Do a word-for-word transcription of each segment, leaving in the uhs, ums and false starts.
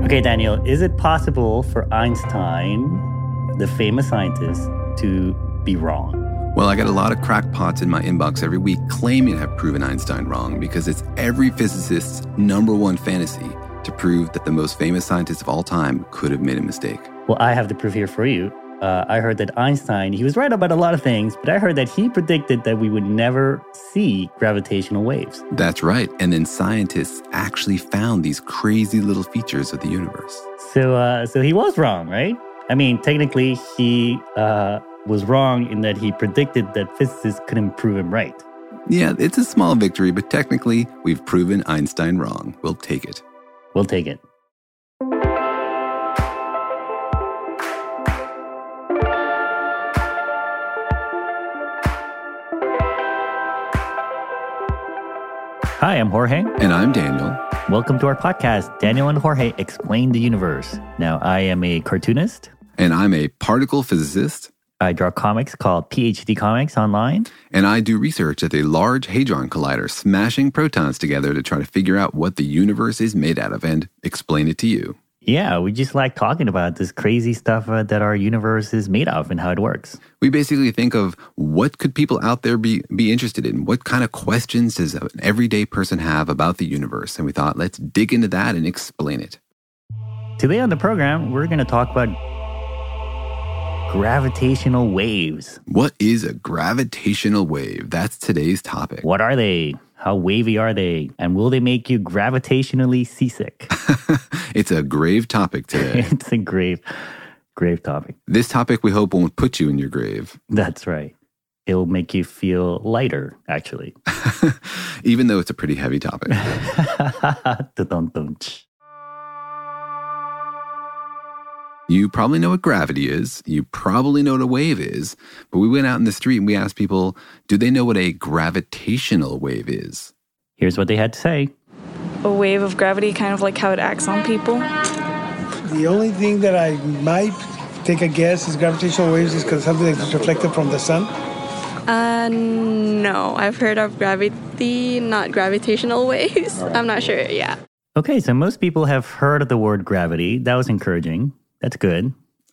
Okay, Daniel, is it possible for Einstein, the famous scientist, to be wrong? Well, I get a lot of crackpots in my inbox every week claiming to have proven Einstein wrong because it's every physicist's number one fantasy to prove that the most famous scientist of all time could have made a mistake. Well, I have the proof here for you. Uh, I heard that Einstein, he was right about a lot of things, but I heard that he predicted that we would never see gravitational waves. That's right. And then scientists actually found these crazy little features of the universe. So, uh, so he was wrong, right? I mean, technically, he uh, was wrong in that he predicted that physicists couldn't prove him right. Yeah, it's a small victory, but technically, we've proven Einstein wrong. We'll take it. We'll take it. Hi, I'm Jorge. And I'm Daniel. Welcome to our podcast, Daniel and Jorge Explain the Universe. Now, I am a cartoonist. And I'm a particle physicist. I draw comics called P H D Comics online. And I do research at the Large Hadron Collider, smashing protons together to try to figure out what the universe is made out of and explain it to you. Yeah, we just like talking about this crazy stuff uh, that our universe is made of and how it works. We basically think of what could people out there be, be interested in? What kind of questions does an everyday person have about the universe? And we thought, let's dig into that and explain it. Today on the program, we're going to talk about gravitational waves. What is a gravitational wave? That's today's topic. What are they? How wavy are they? And will they make you gravitationally seasick? It's a grave topic today. It's a grave, grave topic. This topic we hope won't put you in your grave. That's right. It'll make you feel lighter, actually. Even though it's a pretty heavy topic. You probably know what gravity is. You probably know what a wave is. But we went out in the street and we asked people, do they know what a gravitational wave is? Here's what they had to say. A wave of gravity, kind of like how it acts on people. The only thing that I might take a guess is gravitational waves is because something that's reflected from the sun. Uh, no. I've heard of gravity, not gravitational waves. Right. I'm not sure, yeah. Okay, so most people have heard of the word gravity. That was encouraging. That's good.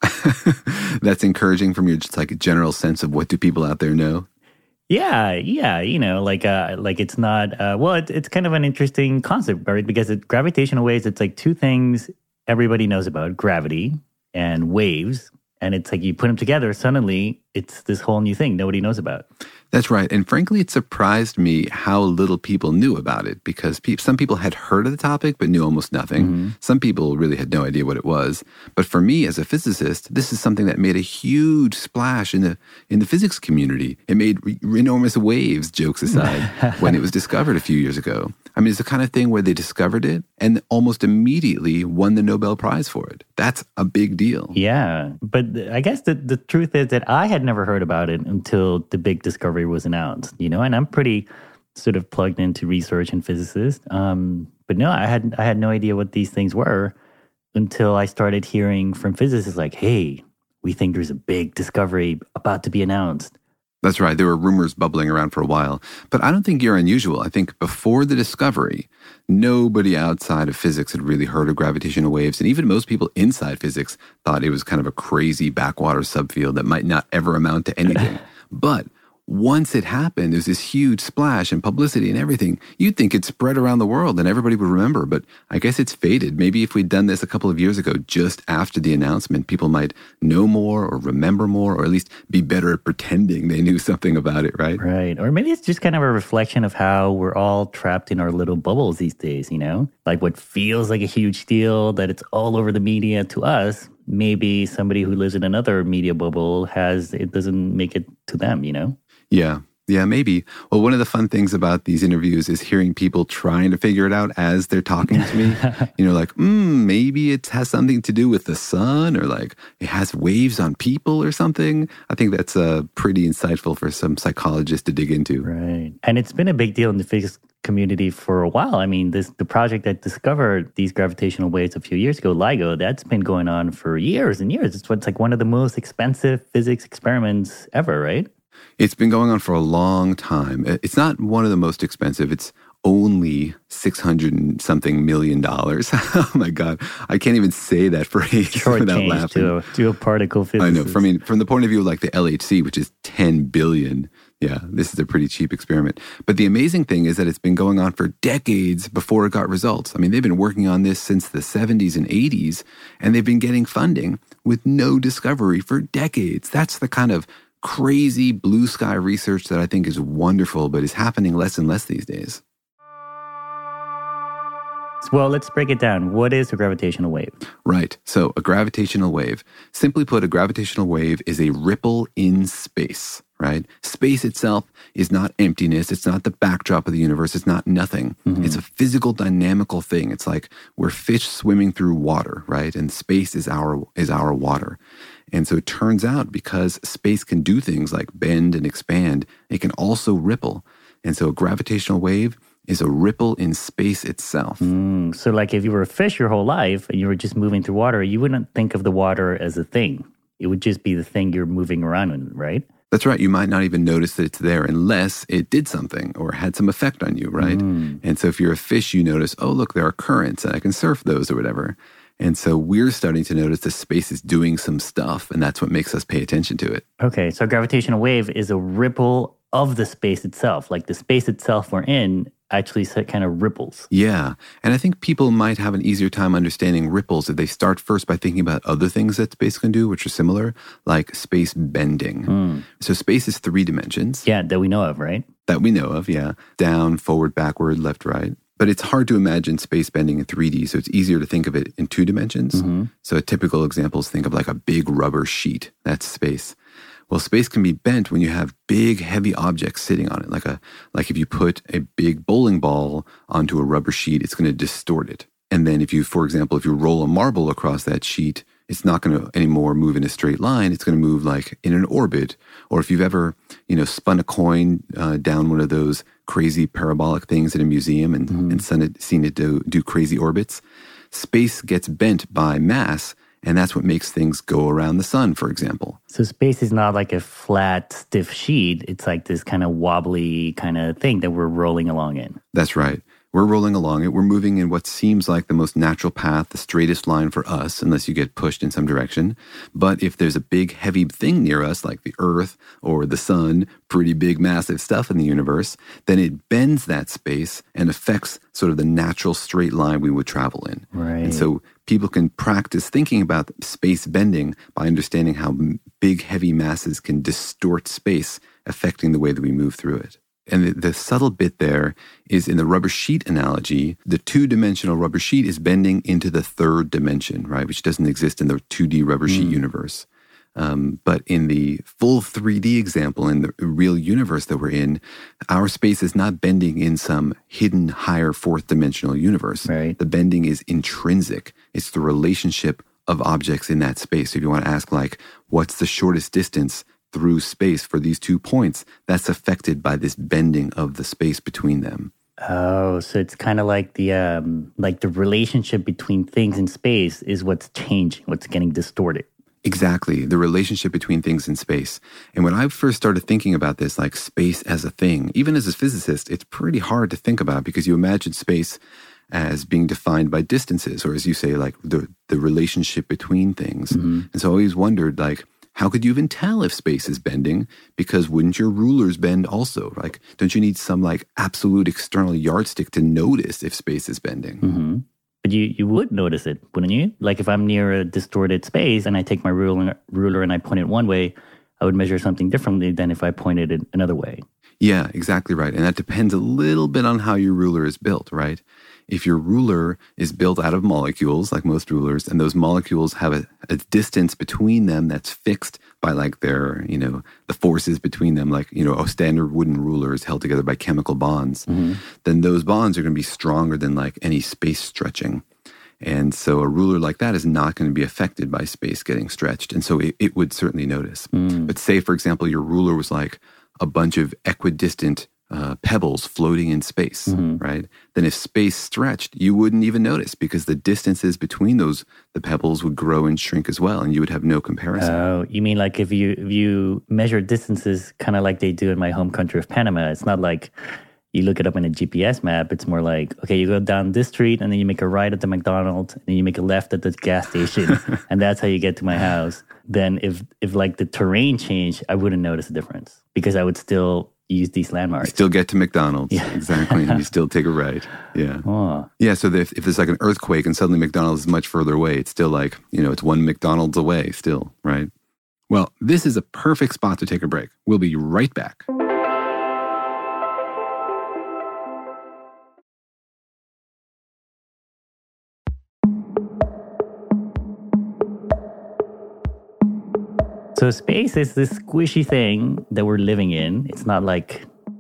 That's encouraging from your just like a general sense of what do people out there know? Yeah, yeah, you know, like uh, like it's not, uh, well, it, it's kind of an interesting concept, right? Because it, gravitational waves, it's like two things everybody knows about, gravity and waves. And it's like you put them together, suddenly it's this whole new thing nobody knows about. That's right. And frankly, it surprised me how little people knew about it because pe- some people had heard of the topic but knew almost nothing. Mm-hmm. Some people really had no idea what it was. But for me as a physicist, this is something that made a huge splash in the in the physics community. It made re- enormous waves, jokes aside, when it was discovered a few years ago. I mean, it's the kind of thing where they discovered it and almost immediately won the Nobel Prize for it. That's a big deal. Yeah. But I guess the, the truth is that I had never heard about it until the big discovery was announced, you know, and I'm pretty sort of plugged into research and physicists. Um, but no, I had I had no idea what these things were until I started hearing from physicists like, hey, we think there's a big discovery about to be announced. That's right. There were rumors bubbling around for a while. But I don't think you're unusual. I think before the discovery, nobody outside of physics had really heard of gravitational waves. And even most people inside physics thought it was kind of a crazy backwater subfield that might not ever amount to anything. But once it happened, there's this huge splash and publicity and everything. You'd think it spread around the world and everybody would remember, but I guess it's faded. Maybe if we'd done this a couple of years ago, just after the announcement, people might know more or remember more, or at least be better at pretending they knew something about it, right? Right. Or maybe it's just kind of a reflection of how we're all trapped in our little bubbles these days, you know? Like what feels like a huge deal, that it's all over the media to us, maybe somebody who lives in another media bubble has, it doesn't make it to them, you know? Yeah. Yeah, maybe. Well, one of the fun things about these interviews is hearing people trying to figure it out as they're talking to me. You know, like, mm, maybe it has something to do with the sun, or like it has waves on people or something. I think that's uh, pretty insightful for some psychologists to dig into. Right. And it's been a big deal in the physics community for a while. I mean, this the project that discovered these gravitational waves a few years ago, LIGO, that's been going on for years and years. It's what's like one of the most expensive physics experiments ever, right? It's been going on for a long time. It's not one of the most expensive. It's only six hundred and something million dollars. Oh my God. I can't even say that phrase Short without change laughing. to a, to a particle physicist. I know. From, I mean, from the point of view of like the L H C, which is ten billion, yeah, this is a pretty cheap experiment. But the amazing thing is that it's been going on for decades before it got results. I mean, they've been working on this since the seventies and eighties, and they've been getting funding with no discovery for decades. That's the kind of crazy blue sky research that I think is wonderful, but is happening less and less these days. Well, let's break it down. What is a gravitational wave? Right. So a gravitational wave, simply put, a gravitational wave is a ripple in space, right? Space itself is not emptiness. It's not the backdrop of the universe. It's not nothing. Mm-hmm. It's a physical, dynamical thing. It's like we're fish swimming through water, right? And space is our is our water. And so it turns out because space can do things like bend and expand, it can also ripple. And so a gravitational wave is a ripple in space itself. Mm, so like if you were a fish your whole life and you were just moving through water, you wouldn't think of the water as a thing. It would just be the thing you're moving around in, right? That's right. You might not even notice that it's there unless it did something or had some effect on you, right? Mm. And so if you're a fish, you notice, oh, look, there are currents and I can surf those or whatever. And so we're starting to notice that space is doing some stuff, and that's what makes us pay attention to it. Okay, so a gravitational wave is a ripple of the space itself. Like the space itself we're in actually kind of ripples. Yeah, and I think people might have an easier time understanding ripples if they start first by thinking about other things that space can do, which are similar, like space bending. Mm. So space is three dimensions. Yeah, that we know of, right? That we know of, yeah. Down, forward, backward, left, right. But it's hard to imagine space bending in three D, so it's easier to think of it in two dimensions. Mm-hmm. So a typical example is think of like a big rubber sheet. That's space. Well, space can be bent when you have big, heavy objects sitting on it. Like a like if you put a big bowling ball onto a rubber sheet, it's going to distort it. And then if you, for example, if you roll a marble across that sheet, it's not going to anymore move in a straight line. It's going to move like in an orbit. Or if you've ever, you know, spun a coin uh, down one of those crazy parabolic things at a museum and, mm-hmm. and seen it, seen it do, do crazy orbits, space gets bent by mass, and that's what makes things go around the sun, for example. So space is not like a flat, stiff sheet. It's like this kind of wobbly kind of thing that we're rolling along in. That's right. We're rolling along it. We're moving in what seems like the most natural path, the straightest line for us, unless you get pushed in some direction. But if there's a big, heavy thing near us, like the Earth or the sun, pretty big, massive stuff in the universe, then it bends that space and affects sort of the natural straight line we would travel in. Right. And so people can practice thinking about space bending by understanding how big, heavy masses can distort space, affecting the way that we move through it. And the, the subtle bit there is in the rubber sheet analogy, the two-dimensional rubber sheet is bending into the third dimension, right, which doesn't exist in the two D rubber sheet mm. universe. Um, but in the full three D example, in the real universe that we're in, our space is not bending in some hidden higher fourth dimensional universe. Right. The bending is intrinsic. It's the relationship of objects in that space. So if you want to ask, like, what's the shortest distance through space for these two points, that's affected by this bending of the space between them. Oh, so it's kind of like the um, like the relationship between things in space is what's changing, what's getting distorted. Exactly, the relationship between things in space. And when I first started thinking about this, like space as a thing, even as a physicist, it's pretty hard to think about because you imagine space as being defined by distances, or as you say, like the, the relationship between things. Mm-hmm. And so I always wondered, like, how could you even tell if space is bending? Because wouldn't your rulers bend also? Like, don't you need some like absolute external yardstick to notice if space is bending? Mm-hmm. But you, you would notice it, wouldn't you? Like if I'm near a distorted space and I take my ruler, ruler and I point it one way, I would measure something differently than if I pointed it another way. Yeah, exactly right. And that depends a little bit on how your ruler is built, right? If your ruler is built out of molecules, like most rulers, and those molecules have a, a distance between them that's fixed by like their, you know, the forces between them, like, you know, a standard wooden ruler is held together by chemical bonds, mm-hmm. then those bonds are going to be stronger than like any space stretching. And so a ruler like that is not going to be affected by space getting stretched. And so it, it would certainly notice. Mm. But say, for example, your ruler was like a bunch of equidistant Uh, pebbles floating in space, mm-hmm. right? Then if space stretched, you wouldn't even notice because the distances between those, the pebbles would grow and shrink as well, and you would have no comparison. Oh, you mean like if you if you measure distances kind of like they do in my home country of Panama, it's not like you look it up in a G P S map, it's more like, okay, you go down this street and then you make a right at the McDonald's and then you make a left at the gas station and that's how you get to my house. Then if, if like the terrain changed, I wouldn't notice a difference because I would still use these landmarks. You still get to McDonald's. Yeah. Exactly. And you still take a right. Yeah. Oh. Yeah. So if, if there's like an earthquake and suddenly McDonald's is much further away, it's still like, you know, it's one McDonald's away still, right? Well, this is a perfect spot to take a break. We'll be right back. So space is this squishy thing that we're living in. It's not like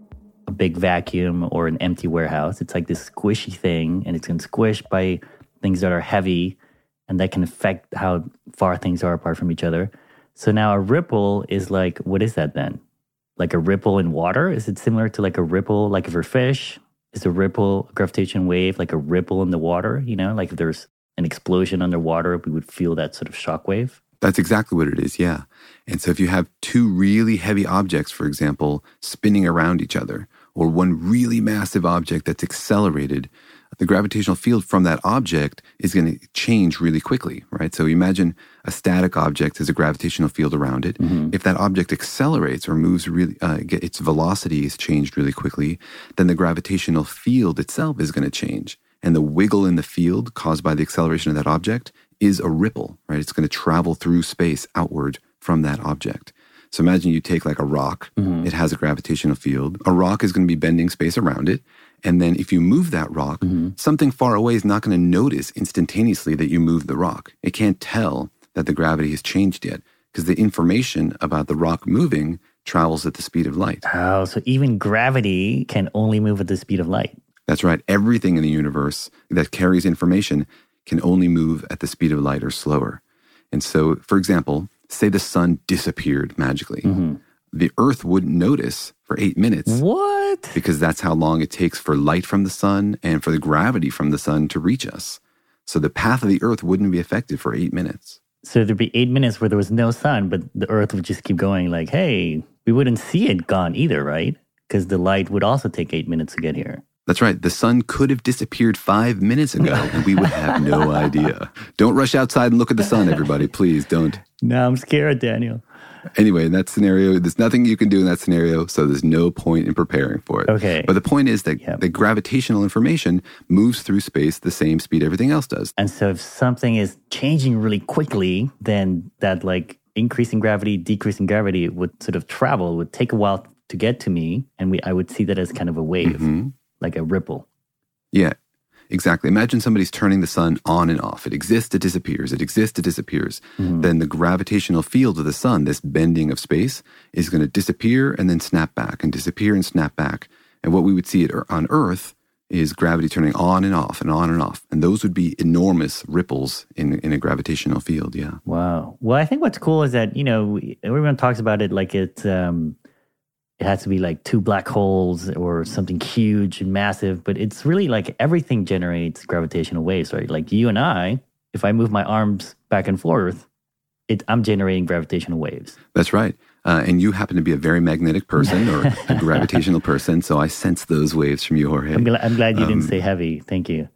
a big vacuum or an empty warehouse. It's like this squishy thing, and it's been squished by things that are heavy, and that can affect how far things are apart from each other. So now a ripple is like, what is that then? Like a ripple in water? Is it similar to like a ripple, like if we're fish? Is a ripple a gravitational wave like a ripple in the water? You know, like if there's an explosion underwater, we would feel that sort of shock wave. That's exactly what it is, yeah. And so if you have two really heavy objects, for example, spinning around each other, or one really massive object that's accelerated, the gravitational field from that object is going to change really quickly, right? So imagine a static object has a gravitational field around it. Mm-hmm. If that object accelerates or moves really, uh, get, its velocity is changed really quickly, then the gravitational field itself is going to change. And the wiggle in the field caused by the acceleration of that object is a ripple, right? It's going to travel through space outward from that object. So imagine you take like a rock. Mm-hmm. It has a gravitational field. A rock is going to be bending space around it. And then if you move that rock, mm-hmm. something far away is not going to notice instantaneously that you moved the rock. It can't tell that the gravity has changed yet because the information about the rock moving travels at the speed of light. Oh, so even gravity can only move at the speed of light. That's right. Everything in the universe that carries information can only move at the speed of light or slower. And so, for example, say the sun disappeared magically. Mm-hmm. The Earth wouldn't notice for eight minutes. What? Because that's how long it takes for light from the sun and for the gravity from the sun to reach us. So the path of the Earth wouldn't be affected for eight minutes. So there'd be eight minutes where there was no sun, but the Earth would just keep going like, hey, we wouldn't see it gone either, right? Because the light would also take eight minutes to get here. That's right. The sun could have disappeared five minutes ago and we would have no idea. Don't rush outside and look at the sun, everybody. Please don't. No, I'm scared, Daniel. Anyway, in that scenario, there's nothing you can do in that scenario, so there's no point in preparing for it. Okay. But the point is that yep. the gravitational information moves through space the same speed everything else does. And so if something is changing really quickly, then that like increasing gravity, decreasing gravity would sort of travel, would take a while to get to me, and we I would see that as kind of a wave. Mm-hmm. Like a ripple. Yeah, exactly. Imagine somebody's turning the sun on and off. It exists, it disappears. It exists, it disappears. Mm-hmm. Then the gravitational field of the sun, this bending of space, is going to disappear and then snap back and disappear and snap back. And what we would see on Earth is gravity turning on and off and on and off. And those would be enormous ripples in, in a gravitational field, yeah. Wow. Well, I think what's cool is that, you know, everyone talks about it like it's... Um, it has to be like two black holes or something huge and massive, but it's really like everything generates gravitational waves, right? Like you and I, if I move my arms back and forth, it, I'm generating gravitational waves. That's right. Uh, and you happen to be a very magnetic person or a gravitational person, so I sense those waves from you, Jorge. I'm, gl- I'm glad you um, didn't say heavy. Thank you.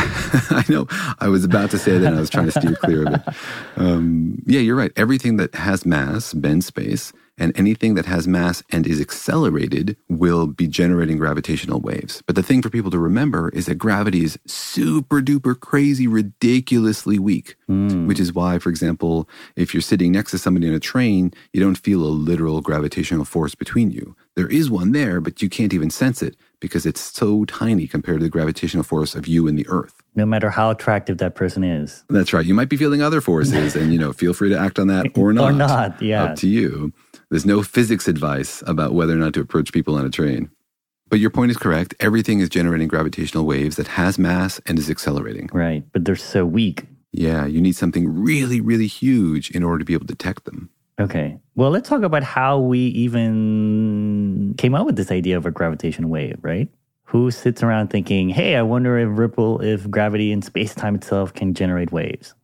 I know. I was about to say that and I was trying to steer clear of it. Um, yeah, you're right. Everything that has mass bends space, and anything that has mass and is accelerated will be generating gravitational waves. But the thing for people to remember is that gravity is super duper crazy, ridiculously weak, mm. which is why, for example, if you're sitting next to somebody on a train, you don't feel a literal gravitational force between you. There is one there, but you can't even sense it because it's so tiny compared to the gravitational force of you and the Earth. No matter how attractive that person is. That's right. You might be feeling other forces and, you know, feel free to act on that or not. Or not, yeah. Up to you. There's no physics advice about whether or not to approach people on a train. But your point is correct. Everything is generating gravitational waves that has mass and is accelerating. Right, but they're so weak. Yeah, you need something really, really huge in order to be able to detect them. Okay. Well, let's talk about how we even came up with this idea of a gravitational wave, right? Who sits around thinking, hey, I wonder if ripple, if gravity and space-time itself can generate waves?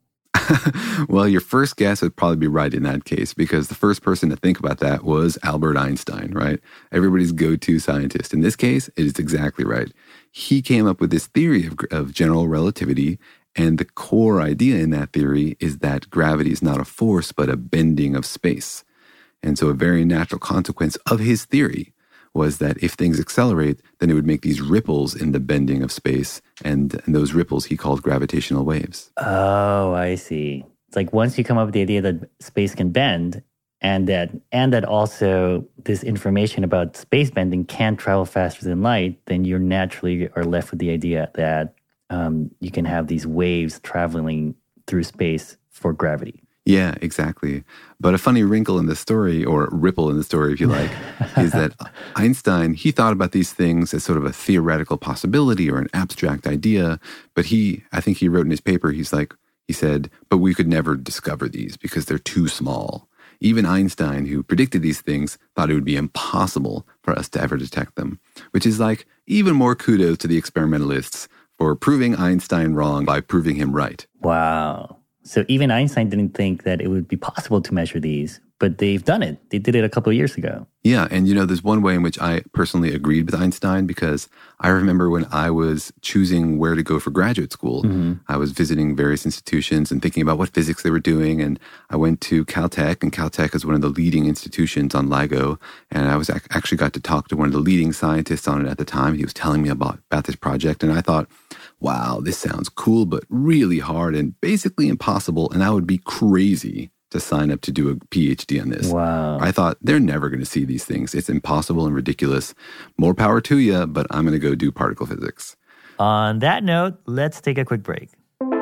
Well, your first guess would probably be right in that case, because the first person to think about that was Albert Einstein, right? Everybody's go-to scientist. In this case, it is exactly right. He came up with this theory of, of general relativity, and the core idea in that theory is that gravity is not a force, but a bending of space. And so a very natural consequence of his theory was that if things accelerate, then it would make these ripples in the bending of space, and, and those ripples he called gravitational waves. Oh, I see. It's like once you come up with the idea that space can bend, and that and that also this information about space bending can travel faster than light, then you naturally are left with the idea that um, you can have these waves traveling through space for gravity. Yeah, exactly. But a funny wrinkle in the story, or ripple in the story, if you like, is that Einstein, he thought about these things as sort of a theoretical possibility or an abstract idea. But he, I think he wrote in his paper, he's like, he said, but we could never discover these because they're too small. Even Einstein, who predicted these things, thought it would be impossible for us to ever detect them, which is like even more kudos to the experimentalists for proving Einstein wrong by proving him right. Wow. So even Einstein didn't think that it would be possible to measure these, but they've done it. They did it a couple of years ago. Yeah, and you know, there's one way in which I personally agreed with Einstein, because I remember when I was choosing where to go for graduate school, mm-hmm. I was visiting various institutions and thinking about what physics they were doing, and I went to Caltech, and Caltech is one of the leading institutions on LIGO, and I was ac- actually got to talk to one of the leading scientists on it at the time. He was telling me about, about this project, and I thought, wow, this sounds cool, but really hard and basically impossible, and I would be crazy to sign up to do a PhD on this. Wow. I thought, they're never going to see these things. It's impossible and ridiculous. More power to you, but I'm going to go do particle physics. On that note, let's take a quick break.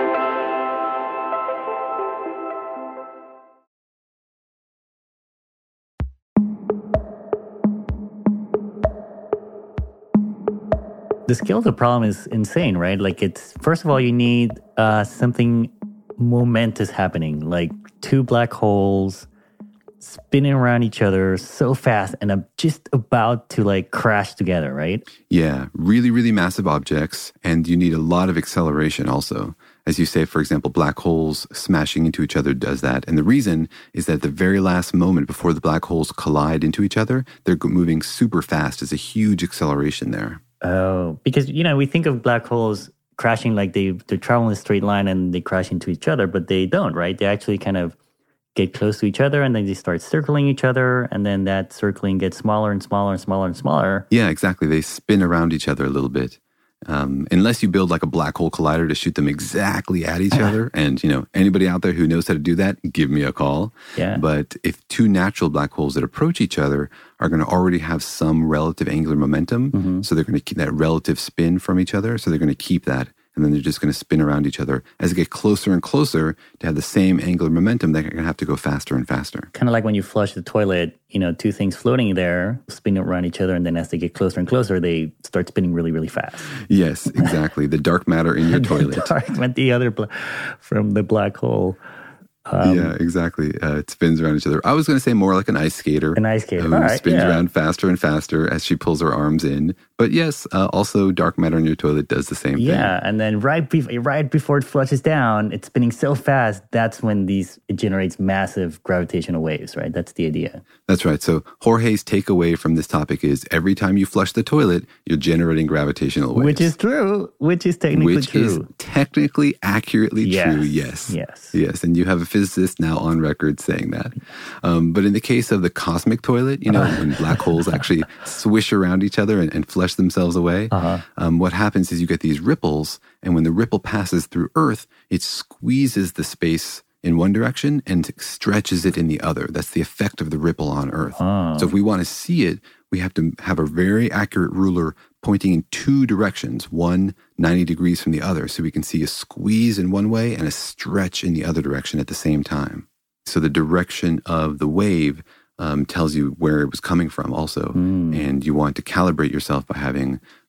The scale of the problem is insane, right? Like it's, first of all, you need uh, something momentous happening, like two black holes spinning around each other so fast and I'm just about to like crash together, right? Yeah, really, really massive objects, and you need a lot of acceleration also. As you say, for example, black holes smashing into each other does that. And the reason is that the very last moment before the black holes collide into each other, they're moving super fast. There's a huge acceleration there. Oh, because, you know, we think of black holes crashing like they, they travel in a straight line and they crash into each other, but they don't, right? They actually kind of get close to each other and then they start circling each other, and then that circling gets smaller and smaller and smaller and smaller. Yeah, exactly. They spin around each other a little bit. Um, unless you build like a black hole collider to shoot them exactly at each other. And, you know, anybody out there who knows how to do that, give me a call. Yeah. But if two natural black holes that approach each other are going to already have some relative angular momentum, mm-hmm. so they're going to keep that relative spin from each other, so they're going to keep that. And then they're just going to spin around each other. As they get closer and closer to have the same angular momentum, they're going to have to go faster and faster. Kind of like when you flush the toilet, you know, two things floating there, spinning around each other, and then as they get closer and closer, they start spinning really, really fast. Yes, exactly. The dark matter in your toilet. The dark meant the other bla- from the black hole. Um, yeah, exactly. Uh, it spins around each other. I was going to say more like an ice skater. An ice skater. Who All right, spins yeah. around faster and faster as she pulls her arms in. But yes, uh, also dark matter in your toilet does the same thing. Yeah, and then right, be- right before it flushes down, it's spinning so fast, that's when these it generates massive gravitational waves, right? That's the idea. That's right. So Jorge's takeaway from this topic is every time you flush the toilet, you're generating gravitational waves. Which is true. Which is technically Which true. Which is technically accurately yes. true, yes. Yes. Yes, and you have a physicist now on record saying that. Um, but in the case of the cosmic toilet, you know, when black holes actually swish around each other and, and flush themselves away, uh-huh. um, what happens is you get these ripples, and when the ripple passes through Earth, it squeezes the space in one direction and stretches it in the other. That's the effect of the ripple on Earth. Oh. So if we want to see it, we have to have a very accurate ruler pointing in two directions, one ninety degrees from the other, so we can see a squeeze in one way and a stretch in the other direction at the same time. So the direction of the wave um, tells you where it was coming from also. Mm. And you want to calibrate yourself by having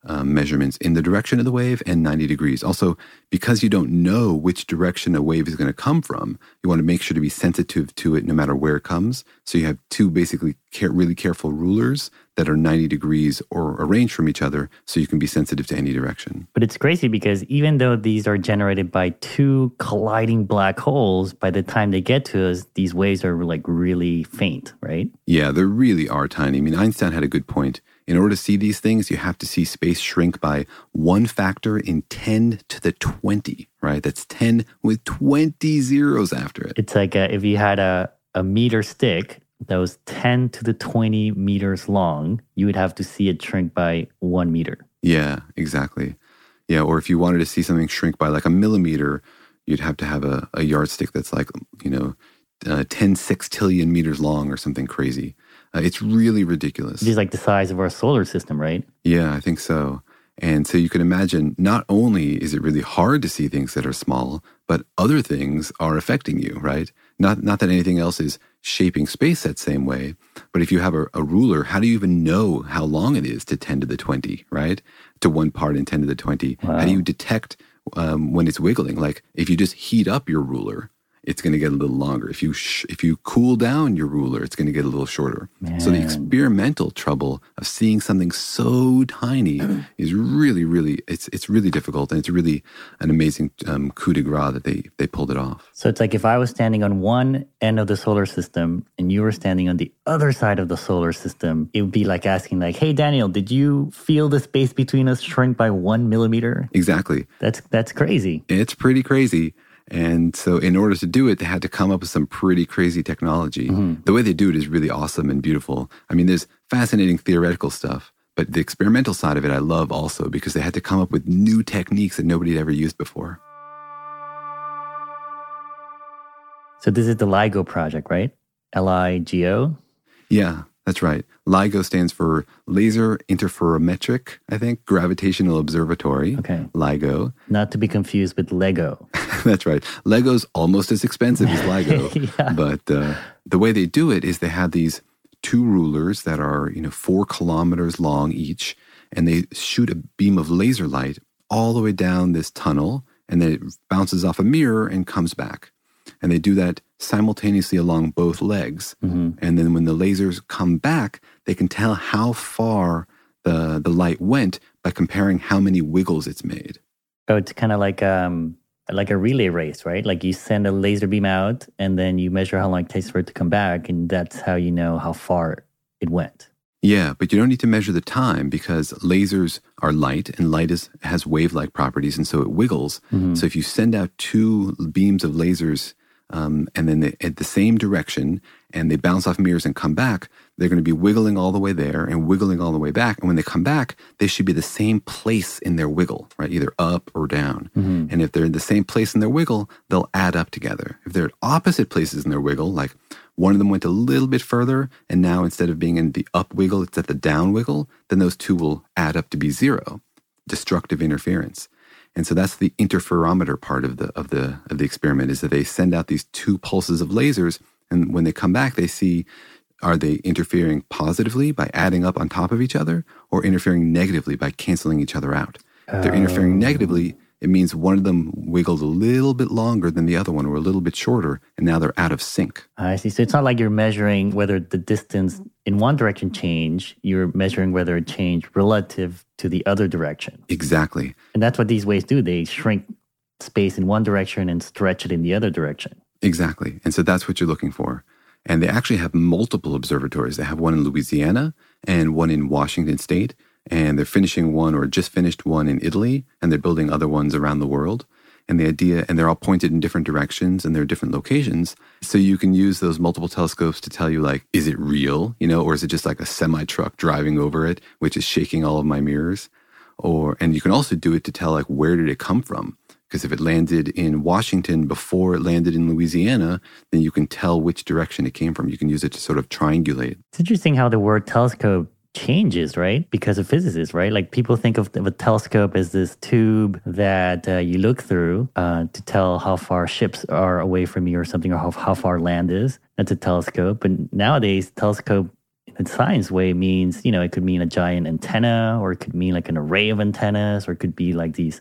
um, measurements in the direction of the wave and ninety degrees. Also, because you don't know which direction a wave is going to come from, you want to make sure to be sensitive to it no matter where it comes. So you have two basically care, really careful rulers that are ninety degrees or arranged from each other so you can be sensitive to any direction. But it's crazy because even though these are generated by two colliding black holes, by the time they get to us, these waves are like really faint, right? Yeah, they really are tiny. I mean, Einstein had a good point. In order to see these things, you have to see space shrink by one factor in ten to the twenty, right? That's ten with twenty zeros after it. It's like uh, if you had a, a meter stick that was ten to the twenty meters long, you would have to see it shrink by one meter. Yeah, exactly. Yeah, or if you wanted to see something shrink by like a millimeter, you'd have to have a, a yardstick that's like, you know, uh, ten sextillion meters long or something crazy. Uh, it's really ridiculous. It's like the size of our solar system, right? Yeah, I think so. And so you can imagine not only is it really hard to see things that are small, but other things are affecting you, right? Not not that anything else is shaping space that same way, but if you have a, a ruler, how do you even know how long it is to ten to the twenty, right? To one part in ten to the twenty. Wow. How do you detect um, when it's wiggling? Like if you just heat up your ruler, it's going to get a little longer. If you sh- if you cool down your ruler, it's going to get a little shorter. Man. So the experimental trouble of seeing something so tiny is really, really, it's it's really difficult. And it's really an amazing um, coup de grace that they, they pulled it off. So it's like if I was standing on one end of the solar system and you were standing on the other side of the solar system, it would be like asking like, hey, Daniel, did you feel the space between us shrink by one millimeter? Exactly. That's That's crazy. It's pretty crazy. And so in order to do it, they had to come up with some pretty crazy technology. Mm-hmm. The way they do it is really awesome and beautiful. I mean, there's fascinating theoretical stuff, but the experimental side of it I love also because they had to come up with new techniques that nobody had ever used before. So this is the LIGO project, right? L I G O? Yeah, that's right. LIGO stands for Laser Interferometric, I think, Gravitational Observatory. Okay. LIGO. Not to be confused with Lego. That's right. Lego's almost as expensive as LIGO. Yeah. But uh, the way they do it is they have these two rulers that are, you know, four kilometers long each, and they shoot a beam of laser light all the way down this tunnel, and then it bounces off a mirror and comes back. And they do that simultaneously along both legs. Mm-hmm. And then when the lasers come back, they can tell how far the, the light went by comparing how many wiggles it's made. Oh, it's kind of like um like a relay race, right? Like you send a laser beam out and then you measure how long it takes for it to come back, and that's how you know how far it went. Yeah, but you don't need to measure the time because lasers are light, and light is, has wave-like properties, and so it wiggles. Mm-hmm. So if you send out two beams of lasers um, and then they, at the same direction, and they bounce off mirrors and come back, they're going to be wiggling all the way there and wiggling all the way back. And when they come back, they should be the same place in their wiggle, right? Either up or down. Mm-hmm. And if they're in the same place in their wiggle, they'll add up together. If they're at opposite places in their wiggle, like one of them went a little bit further, and now instead of being in the up wiggle, it's at the down wiggle, then those two will add up to be zero, destructive interference. And so that's the interferometer part of the of the of the experiment, is that they send out these two pulses of lasers, and when they come back, they see, are they interfering positively by adding up on top of each other, or interfering negatively by canceling each other out? If they're interfering negatively, it means one of them wiggled a little bit longer than the other one, or a little bit shorter, and now they're out of sync. I see. So it's not like you're measuring whether the distance in one direction changed. You're measuring whether it changed relative to the other direction. Exactly. And that's what these waves do. They shrink space in one direction and stretch it in the other direction. Exactly. And so that's what you're looking for. And they actually have multiple observatories. They have one in Louisiana and one in Washington State. And they're finishing one, or just finished one, in Italy, and they're building other ones around the world. And the idea, and they're all pointed in different directions, and they're different locations. So you can use those multiple telescopes to tell you, like, is it real, you know, or is it just like a semi-truck driving over it, which is shaking all of my mirrors? Or, and you can also do it to tell, like, where did it come from? Because if it landed in Washington before it landed in Louisiana, then you can tell which direction it came from. You can use it to sort of triangulate. It's interesting how the word telescope changes, right? Because of physicists, right? Like people think of a telescope as this tube that uh, you look through uh, to tell how far ships are away from you or something, or how, how far land is. That's a telescope. But nowadays, telescope the science way means, you know, it could mean a giant antenna, or it could mean like an array of antennas, or it could be like these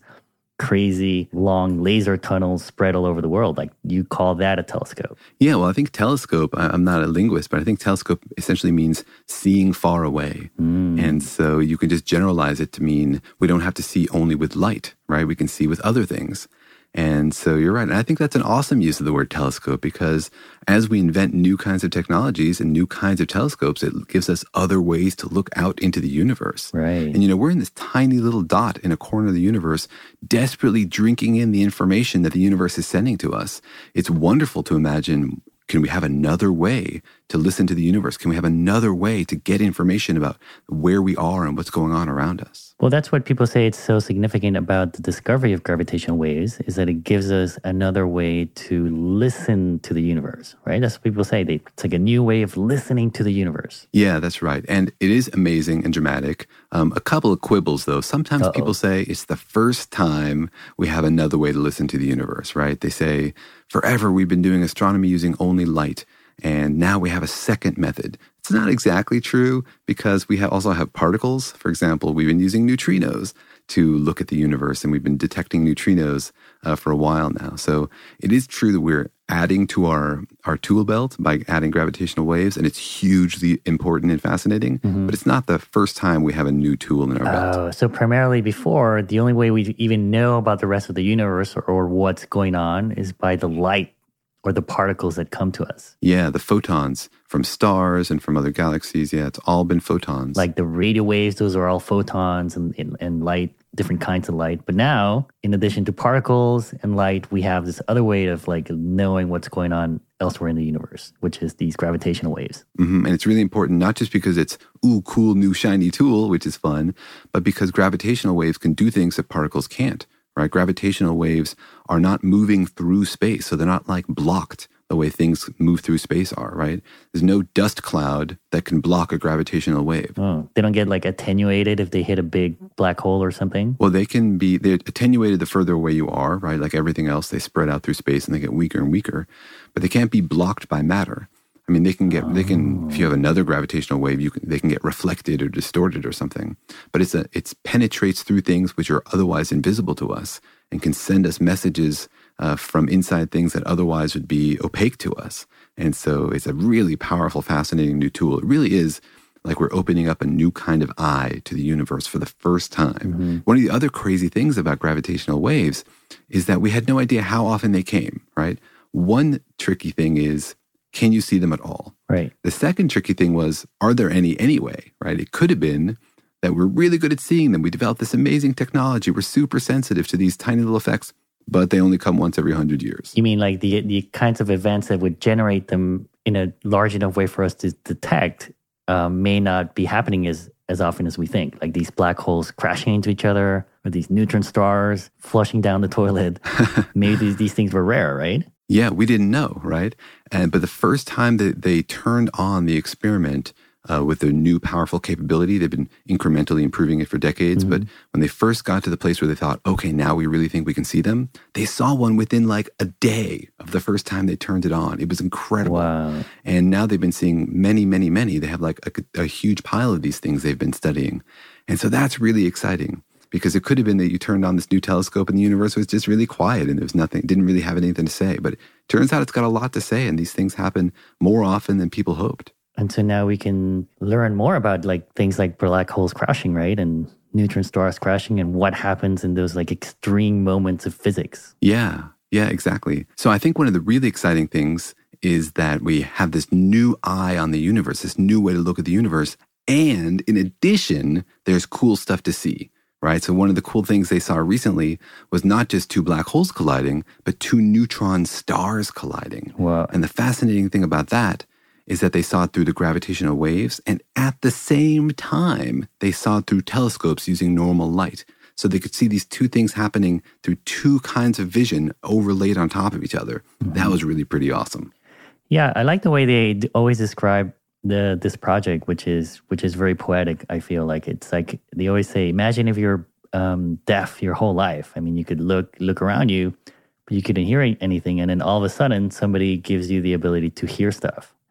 crazy long laser tunnels spread all over the world. Like you call that a telescope. Yeah, well, I think telescope, I'm not a linguist, but I think telescope essentially means seeing far away. Mm. And so you can just generalize it to mean we don't have to see only with light, right? We can see with other things. And so you're right. And I think that's an awesome use of the word telescope, because as we invent new kinds of technologies and new kinds of telescopes, it gives us other ways to look out into the universe. Right. And, you know, we're in this tiny little dot in a corner of the universe, desperately drinking in the information that the universe is sending to us. It's wonderful to imagine, can we have another way to listen to the universe? Can we have another way to get information about where we are and what's going on around us? Well, that's what people say it's so significant about the discovery of gravitational waves, is that it gives us another way to listen to the universe, right? That's what people say. They, it's like a new way of listening to the universe. Yeah, that's right. And it is amazing and dramatic. Um, a couple of quibbles, though. Sometimes Uh-oh. people say it's the first time we have another way to listen to the universe, right? They say, forever we've been doing astronomy using only light, and now we have a second method. It's not exactly true, because we have also have particles. For example, we've been using neutrinos to look at the universe, and we've been detecting neutrinos uh, for a while now. So it is true that we're adding to our, our tool belt by adding gravitational waves, and it's hugely important and fascinating, mm-hmm. but it's not the first time we have a new tool in our belt. Oh, so primarily before, the only way we even know about the rest of the universe or, or what's going on is by the light or the particles that come to us. Yeah, the photons from stars and from other galaxies. Yeah, it's all been photons. Like the radio waves, those are all photons and, and, and light, different kinds of light. But now, in addition to particles and light, we have this other way of like knowing what's going on elsewhere in the universe, which is these gravitational waves. Mm-hmm. And it's really important, not just because it's, ooh, cool, new, shiny tool, which is fun, but because gravitational waves can do things that particles can't. Right? Gravitational waves are not moving through space, so they're not like blocked the way things move through space are, right? There's no dust cloud that can block a gravitational wave. Oh, they don't get like attenuated if they hit a big black hole or something? Well, they can be, they're attenuated the further away you are, right? Like everything else, they spread out through space and they get weaker and weaker, but they can't be blocked by matter. I mean, they can get, they can, if you have another gravitational wave, you can, they can get reflected or distorted or something. But it's a, it penetrates through things which are otherwise invisible to us and can send us messages uh, from inside things that otherwise would be opaque to us. And so it's a really powerful, fascinating new tool. It really is like we're opening up a new kind of eye to the universe for the first time. Mm-hmm. One of the other crazy things about gravitational waves is that we had no idea how often they came, right? One tricky thing is, can you see them at all? Right. The second tricky thing was, are there any anyway, right? It could have been that we're really good at seeing them. We developed this amazing technology. We're super sensitive to these tiny little effects, but they only come once every hundred years. You mean like the the kinds of events that would generate them in a large enough way for us to detect um, may not be happening as, as often as we think. Like these black holes crashing into each other, or these neutron stars flushing down the toilet. Maybe these, these things were rare, right? Yeah, we didn't know, right? And but the first time that they turned on the experiment uh, with their new powerful capability, they've been incrementally improving it for decades. Mm-hmm. But when they first got to the place where they thought, okay, now we really think we can see them, they saw one within like a day of the first time they turned it on. It was incredible. Wow. And now they've been seeing many, many, many. They have like a, a huge pile of these things they've been studying. And so that's really exciting. Because it could have been that you turned on this new telescope and the universe was just really quiet and there was nothing, didn't really have anything to say. But it turns out it's got a lot to say, and these things happen more often than people hoped. And so now we can learn more about like things like black holes crashing, right? And neutron stars crashing and what happens in those like extreme moments of physics. Yeah, yeah, exactly. So I think one of the really exciting things is that we have this new eye on the universe, this new way to look at the universe. And in addition, there's cool stuff to see. Right? So one of the cool things they saw recently was not just two black holes colliding, but two neutron stars colliding. Wow. And the fascinating thing about that is that they saw it through the gravitational waves, and at the same time, they saw it through telescopes using normal light. So they could see these two things happening through two kinds of vision overlaid on top of each other. Mm-hmm. That was really pretty awesome. Yeah, I like the way they always describe the this project, which is which is very poetic. I feel like it's like they always say, imagine if you're um, deaf your whole life. I mean, you could look look around you, but you couldn't hear anything, and then all of a sudden, somebody gives you the ability to hear stuff.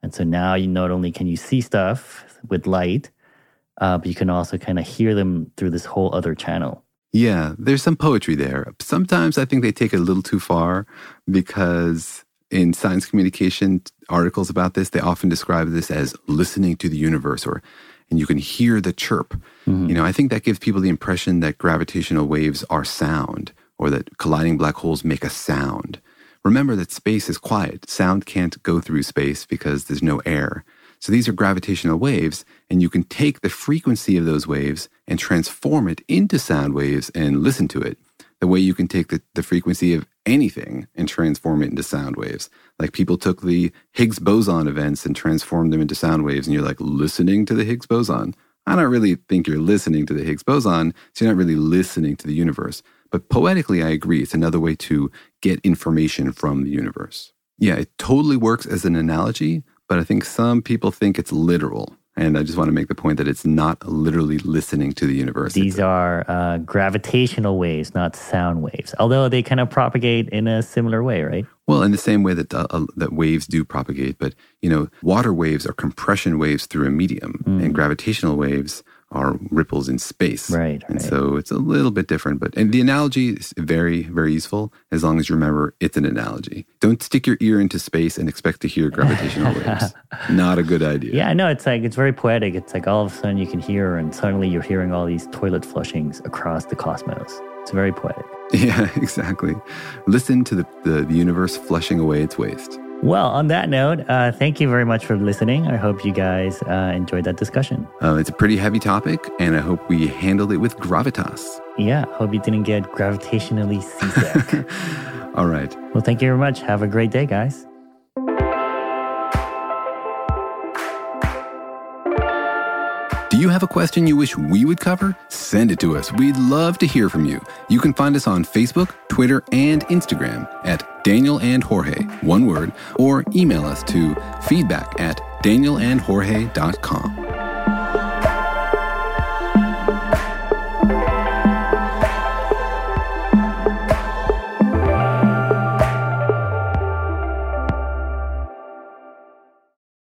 And so now you not only can you see stuff with light, uh, but you can also kind of hear them through this whole other channel. Yeah, there's some poetry there. Sometimes I think they take it a little too far because in science communication articles about this, they often describe this as listening to the universe, or and you can hear the chirp. Mm-hmm. You know, I think that gives people the impression that gravitational waves are sound, or that colliding black holes make a sound. Remember that space is quiet. Sound can't go through space because there's no air. So these are gravitational waves, and you can take the frequency of those waves and transform it into sound waves and listen to it. The way you can take the, the frequency of anything and transform it into sound waves. Like people took the Higgs boson events and transformed them into sound waves, and you're like listening to the Higgs boson. I don't really think you're listening to the Higgs boson, so you're not really listening to the universe. But poetically, I agree. It's another way to get information from the universe. Yeah, it totally works as an analogy, but I think some people think it's literal. And I just want to make the point that it's not literally listening to the universe. These it's a, are uh, gravitational waves, not sound waves, although they kind of propagate in a similar way, right? Well, in the same way that uh, uh, that waves do propagate. But, you know, water waves are compression waves through a medium, mm. and gravitational waves are ripples in space. Right, And right. so it's a little bit different. But and the analogy is very, very useful as long as you remember it's an analogy. Don't stick your ear into space and expect to hear gravitational waves. Not a good idea. Yeah, no, it's like, it's very poetic. It's like all of a sudden you can hear, and suddenly you're hearing all these toilet flushings across the cosmos. It's very poetic. Yeah, exactly. Listen to the, the, the universe flushing away its waste. Well, on that note, uh, thank you very much for listening. I hope you guys uh, enjoyed that discussion. Uh, it's a pretty heavy topic, and I hope we handled it with gravitas. Yeah, hope you didn't get gravitationally seasick. All right. Well, thank you very much. Have a great day, guys. Do you have a question you wish we would cover? Send it to us. We'd love to hear from you. You can find us on Facebook, Twitter, and Instagram at Daniel and Jorge, one word, or email us to feedback at daniel and jorge dot com.